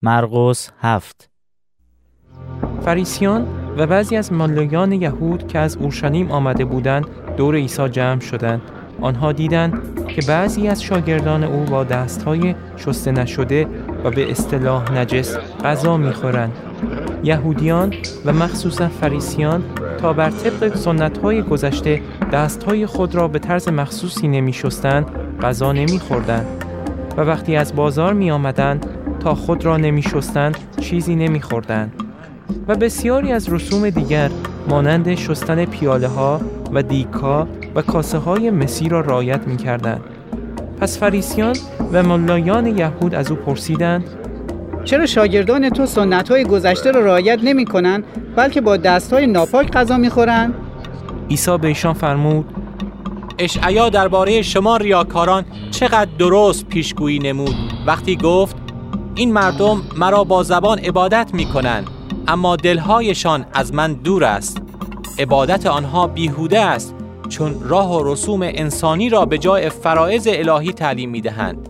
مرقس 7. فریسیان و بعضی از ملایان یهود که از اورشلیم آمده بودند دور عیسی جمع شدند. آنها دیدند که بعضی از شاگردان او با دستهای شسته نشده و به اصطلاح نجس غذا می‌خورند. یهودیان و مخصوصا فریسیان تا بر طبق سنت‌های گذشته دستهای خود را به طرز مخصوصی نمی‌شستند، غذا نمی‌خوردند و وقتی از بازار می‌آمدند تا خود را نمی‌شستند، چیزی نمی‌خوردند. و بسیاری از رسوم دیگر مانند شستن پیاله‌ها و دیگ‌ها و کاسه‌های مسی را رعایت می‌کردند. پس فریسیان و ملایان یهود از او پرسیدند: چرا شاگردان تو سنت‌های گذشته را رعایت نمی‌کنند بلکه با دست‌های ناپاک غذا می‌خورند؟ عیسی به ایشان فرمود: اشعیا درباره شما ریاکاران چقدر درست پیشگویی نمود وقتی گفت این مردم مرا با زبان عبادت می‌کنند اما دلهایشان از من دور است. عبادت آنها بیهوده است چون راه و رسوم انسانی را به جای فرایض الهی تعلیم می‌دهند.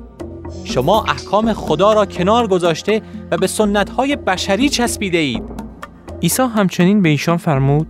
شما احکام خدا را کنار گذاشته و به سنت‌های بشری چسبیده اید. عیسی همچنین به ایشان فرمود: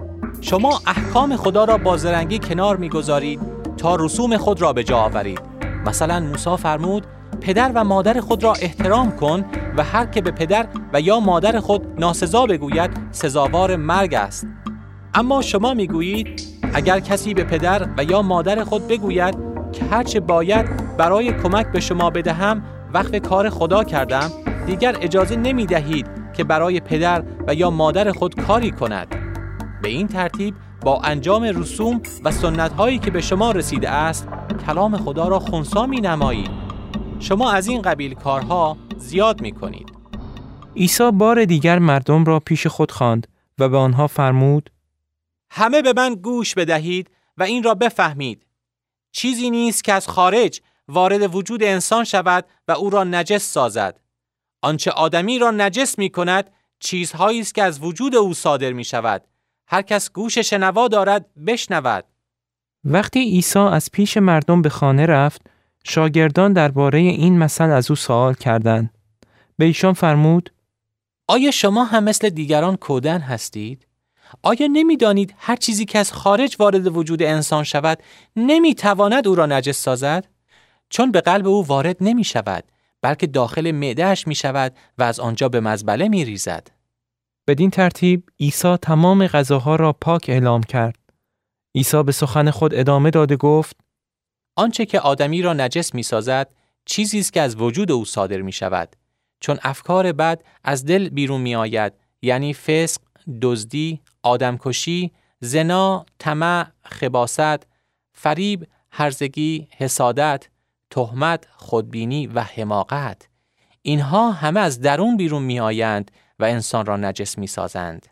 شما احکام خدا را با زرنگی کنار می‌گذارید تا رسوم خود را به جا آورید. مثلا موسی فرمود پدر و مادر خود را احترام کن و هر که به پدر و یا مادر خود ناسزا بگوید سزاوار مرگ است. اما شما میگویید اگر کسی به پدر و یا مادر خود بگوید که هرچه باید برای کمک به شما بدهم وقف کار خدا کردم، دیگر اجازه نمیدهید که برای پدر و یا مادر خود کاری کند. به این ترتیب با انجام رسوم و سنت‌هایی که به شما رسیده است کلام خدا را خنثی می‌نمایید. شما از این قبیل کارها زیاد می‌کنید. عیسی بار دیگر مردم را پیش خود خواند و به آنها فرمود: همه به من گوش بدهید و این را بفهمید. چیزی نیست که از خارج وارد وجود انسان شود و او را نجس سازد. آنچه آدمی را نجس می‌کند چیزهایی است که از وجود او صادر می‌شود. هر کس گوش شنوا دارد بشنود. وقتی عیسی از پیش مردم به خانه رفت، شاگردان درباره این مثل از او سوال کردند. به ایشان فرمود: آیا شما هم مثل دیگران کودن هستید؟ آیا نمی‌دانید هر چیزی که از خارج وارد وجود انسان شود نمی‌تواند او را نجس سازد؟ چون به قلب او وارد نمی‌شود، بلکه داخل معده‌اش می‌شود و از آنجا به مزبله می‌ریزد. بدین ترتیب عیسی تمام غذاها را پاک اعلام کرد. عیسی به سخن خود ادامه داده گفت: آنچه که آدمی را نجس می‌سازد چیزی است که از وجود او صادر می‌شود، چون افکار بد از دل بیرون می‌آید، یعنی فسق، دزدی، آدمکشی، زنا، طمع، خباثت، فریب، هرزگی، حسادت، تهمت، خودبینی و حماقت. اینها همه از درون بیرون می‌آیند و انسان را نجس می‌سازند.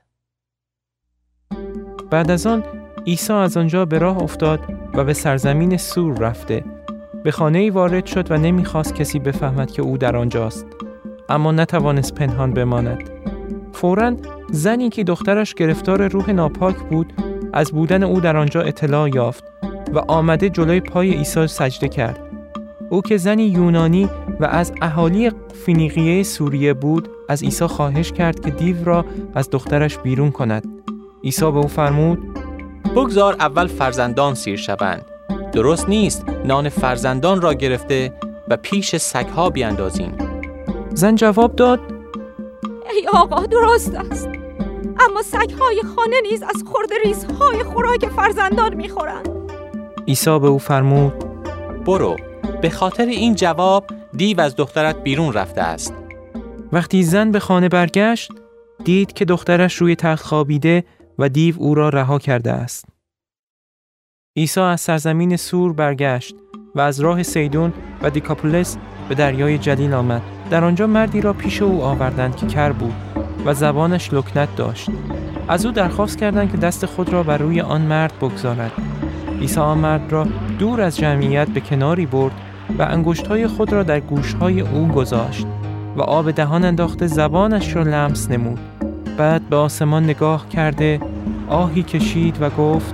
بعد از آن عیسی از آنجا به راه افتاد و به سرزمین سور رفته. به خانه‌ای وارد شد و نمی‌خواست کسی بفهمد که او در آنجاست، اما نتوانست پنهان بماند. فوراً زنی که دخترش گرفتار روح ناپاک بود از بودن او در آنجا اطلاع یافت و آمده جلوی پای عیسی سجده کرد. او که زنی یونانی و از اهالی فینیقیه سوریه بود از عیسی خواهش کرد که دیو را از دخترش بیرون کند. عیسی به او فرمود: بگذار اول فرزندان سیر شوند. درست نیست نان فرزندان را گرفته و پیش سگ‌ها بیاندازیم. زن جواب داد: ای آقا درست است، اما سگ‌های خانه نیز از خرده ریزهای خوراک فرزندان می‌خورند. عیسی به او فرمود: برو، به خاطر این جواب دیو از دخترت بیرون رفته است. وقتی زن به خانه برگشت، دید که دخترش روی تخت خوابیده و دیو او را رها کرده است. عیسی از سرزمین سور برگشت و از راه سیدون و دیکاپولس به دریای جلیل آمد. در آنجا مردی را پیش او آوردند که کر بود و زبانش لکنت داشت. از او درخواست کردند که دست خود را بر روی آن مرد بگذارد. عیسی آن مرد را دور از جمعیت به کناری برد و انگشت‌های خود را در گوش‌های او گذاشت و آب دهان انداخته زبانش را لمس نمود. بعد به آسمان نگاه کرده آهی کشید و گفت: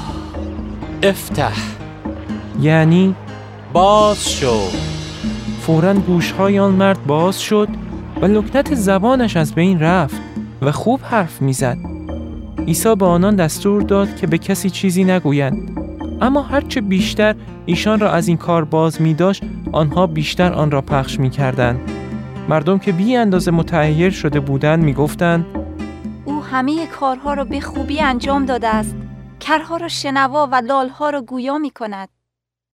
افتح، یعنی باز شو. فوراً گوش‌های آن مرد باز شد و لکنت زبانش از بین رفت و خوب حرف می‌زد. عیسی به آنان دستور داد که به کسی چیزی نگویند، اما هرچه بیشتر ایشان را از این کار باز می‌داشت، آنها بیشتر آن را پخش می‌کردند. مردم که بی اندازه متحیر شده بودند می‌گفتند او همه کارها را به خوبی انجام داده است. کرها را شنوا و لالها را گویا می‌کند.